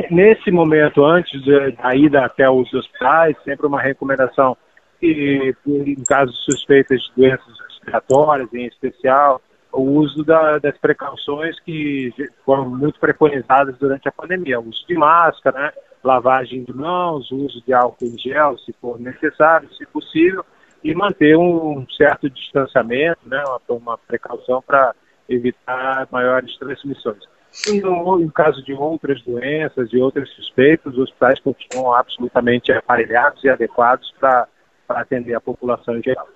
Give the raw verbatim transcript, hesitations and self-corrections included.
nesse momento, antes da ida até os hospitais, sempre uma recomendação que, em casos suspeitas de doenças respiratórias, em especial, o uso da, das precauções que foram muito preconizadas durante a pandemia. O uso de máscara, né? Lavagem de mãos, uso de álcool em gel, se for necessário, se possível, e manter um certo distanciamento, né? uma, uma precaução para evitar maiores transmissões. E no, no caso de outras doenças, de outras suspeitas, os hospitais continuam absolutamente aparelhados e adequados para atender a população em geral.